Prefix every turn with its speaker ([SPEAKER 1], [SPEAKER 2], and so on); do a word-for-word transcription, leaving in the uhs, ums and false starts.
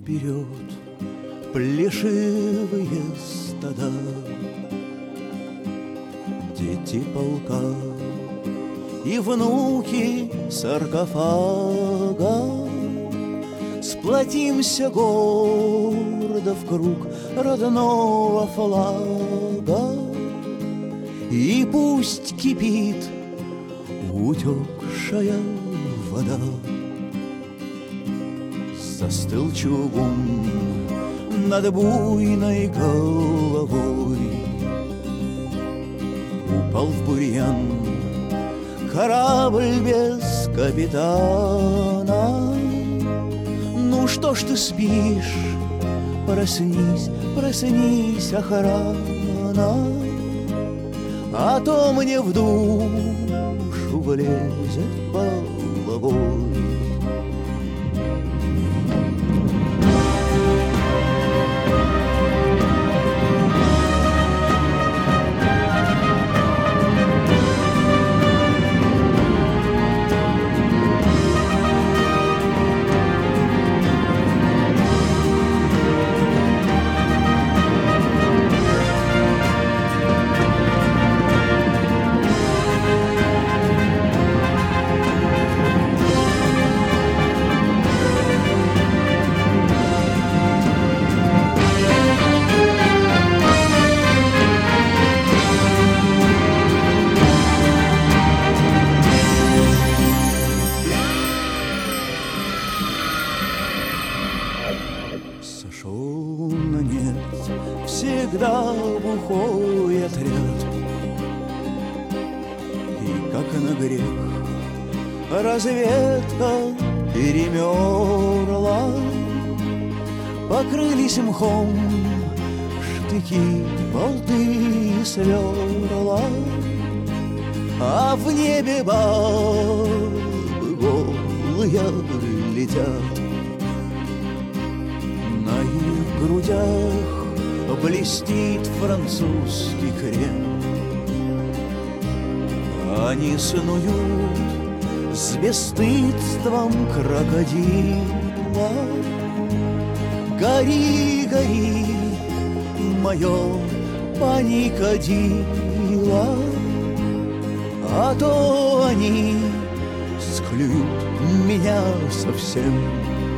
[SPEAKER 1] вперед плешивые стада. Дети полка и внуки саркофага, сплотимся гордо в круг родного флага, и пусть кипит утекшая вода. Застыл чугун над буйной головой, упал в бурьян корабль без капитана. Ну что ж ты спишь? Проснись, проснись, охрана, а то мне в душу влезет головой. Сошел на нет всегда бухой отряд, и как на грех разведка перемерла. Покрылись мхом штыки, болты и сверла, а в небе бабы голые летят. На их грудях блестит французский крем. Они снуют с бесстыдством крокодила. Гори, гори, мое паникадило, а то они склюют меня совсем.